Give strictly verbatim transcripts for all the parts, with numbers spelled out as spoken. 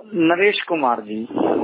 नरेश कुमार जी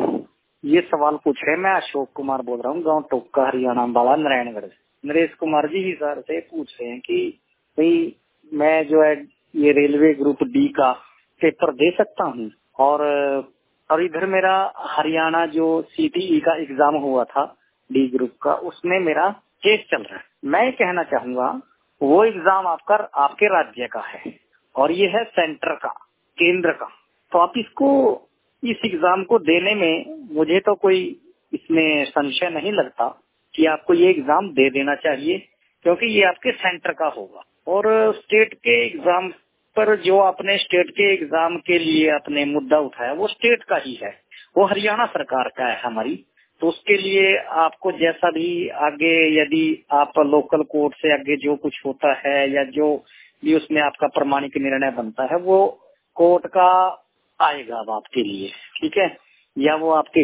ये सवाल पूछ रहे हैं। मैं अशोक कुमार बोल रहा हूँ, गांव टोका हरियाणा वाला नारायणगढ़ से। नरेश कुमार जी ही सर से पूछ रहे हैं कि भाई मैं जो है ये रेलवे ग्रुप डी का पेपर दे सकता हूँ, और और इधर मेरा हरियाणा जो सीटीई का एग्जाम हुआ था डी ग्रुप का, उसमें मेरा केस चल रहा है। मैं कहना चाहूंगा वो एग्जाम आपका आपके राज्य का है और ये है सेंटर का, केंद्र का, तो आप इसको इस एग्जाम को देने में मुझे तो कोई इसमें संशय नहीं लगता कि आपको ये एग्जाम दे देना चाहिए, क्योंकि ये आपके सेंटर का होगा। और स्टेट के एग्जाम पर जो आपने स्टेट के एग्जाम के लिए आपने मुद्दा उठाया वो स्टेट का ही है, वो हरियाणा सरकार का है हमारी। तो उसके लिए आपको जैसा भी आगे यदि आप लोकल कोर्ट से आगे जो कुछ होता है या जो भी उसमें आपका प्रमाणिक निर्णय बनता है वो कोर्ट का आएगा अब आपके लिए, ठीक है, या वो आपके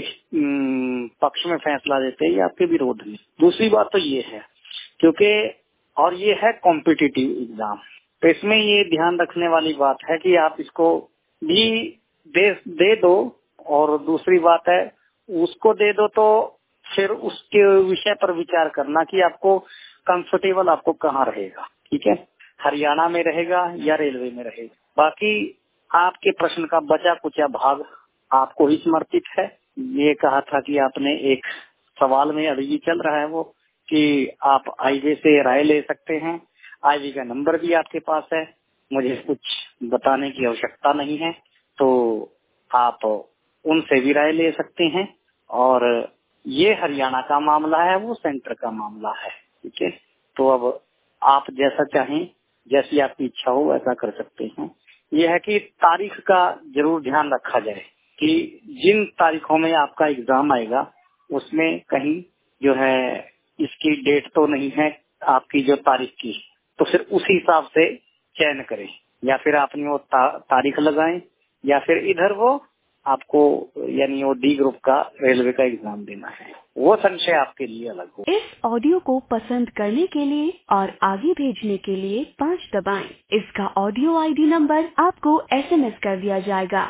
पक्ष में फैसला देते हैं या आपके विरोध में। दूसरी बात तो ये है क्योंकि और ये है कॉम्पिटिटिव एग्जाम, तो इसमें ये ध्यान रखने वाली बात है कि आप इसको भी दे, दे दो, और दूसरी बात है उसको दे दो तो फिर उसके विषय पर विचार करना कि आपको कंफर्टेबल आपको कहाँ रहेगा, ठीक है, हरियाणा में रहेगा या रेलवे में रहेगा। बाकी आपके प्रश्न का बचा कुचा भाग आपको ही समर्पित है। ये कहा था कि आपने एक सवाल में अभी चल रहा है वो कि आप आईवे से राय ले सकते हैं, आईवी का नंबर भी आपके पास है, मुझे कुछ बताने की आवश्यकता नहीं है, तो आप उनसे भी राय ले सकते हैं। और ये हरियाणा का मामला है, वो सेंटर का मामला है, ठीक है। तो अब आप जैसा चाहें, जैसी आपकी इच्छा हो वैसा कर सकते हैं। यह है कि तारीख का जरूर ध्यान रखा जाए कि जिन तारीखों में आपका एग्जाम आएगा उसमें कहीं जो है इसकी डेट तो नहीं है आपकी जो तारीख की, तो फिर उसी हिसाब से चयन करें, या फिर आपने वो ता, तारीख लगाएं, या फिर इधर वो आपको यानी वो डी ग्रुप का रेलवे का एग्जाम देना है, वो संशय आपके लिए अलग हो। इस ऑडियो को पसंद करने के लिए और आगे भेजने के लिए पाँच दबाएं। इसका ऑडियो आईडी नंबर आपको एसएमएस कर दिया जाएगा।